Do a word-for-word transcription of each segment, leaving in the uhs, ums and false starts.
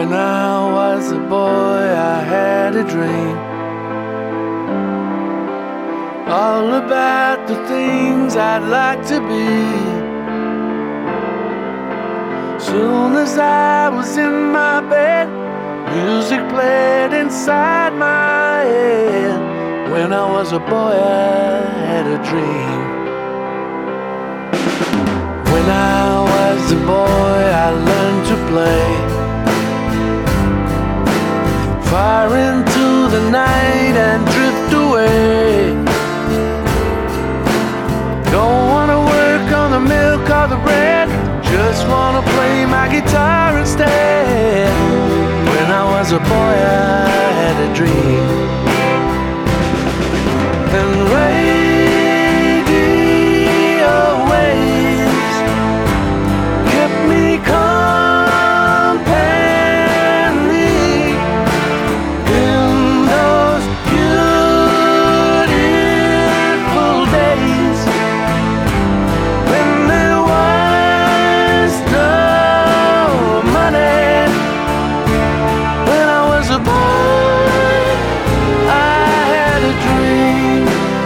When I was a boy, I had a dream, all about the things I'd like to be. Soon as I was in my bed, music played inside my head. When I was a boy, I had a dream. When I was a boy, I learned to play, fire into the night and drift away. Don't wanna work on the milk or the bread, just wanna play my guitar instead. When I was a boy, I had a dream. And radio waves kept me company in those beautiful days when there was no money. When I was a boy, I had a dream.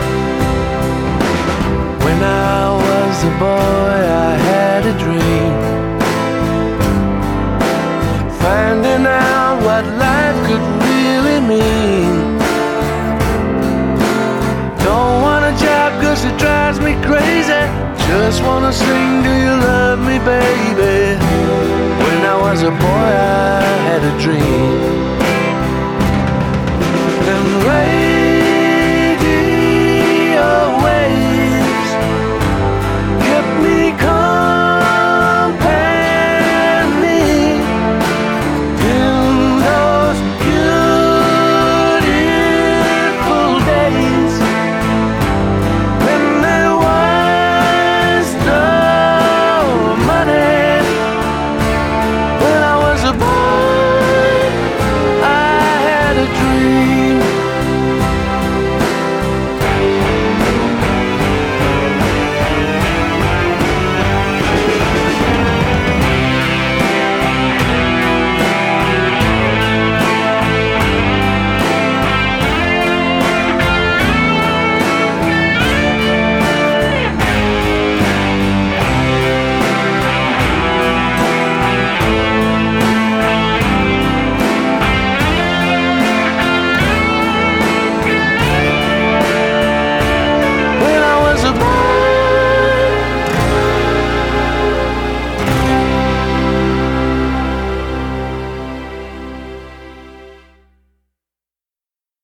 When I was a boy, I had a dream, finding out what life could really mean. Don't want a job 'cause it drives me crazy, just wanna sing, do you love me, baby? When I was a boy, I had a dream. And rain